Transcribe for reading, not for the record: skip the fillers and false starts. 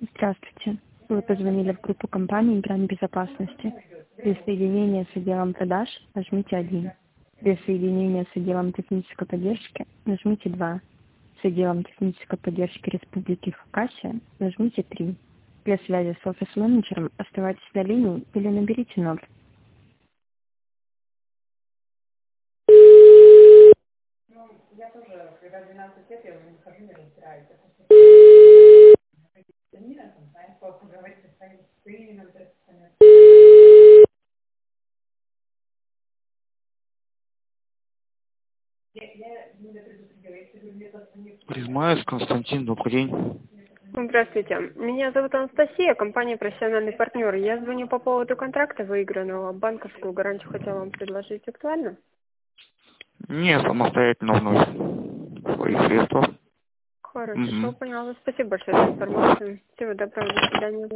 Здравствуйте. Вы позвонили в группу компании «Грань безопасности». Для соединения с отделом продаж нажмите 1. Для соединения с отделом технической поддержки нажмите 2. С отделом технической поддержки Республики Хакасия нажмите 3. Для связи с офис-менеджером оставайтесь на линии или наберите номер. Призмаев Константин, добрый день. Здравствуйте. Меня зовут Анастасия, компания «Профессиональный партнер». Я звоню по поводу контракта выигранного. Банковскую гарантию хотела вам предложить. Актуально? Не, самостоятельно вновь свои средства. Хорошо, поняла. Спасибо большое за информацию. Всего доброго, до свидания.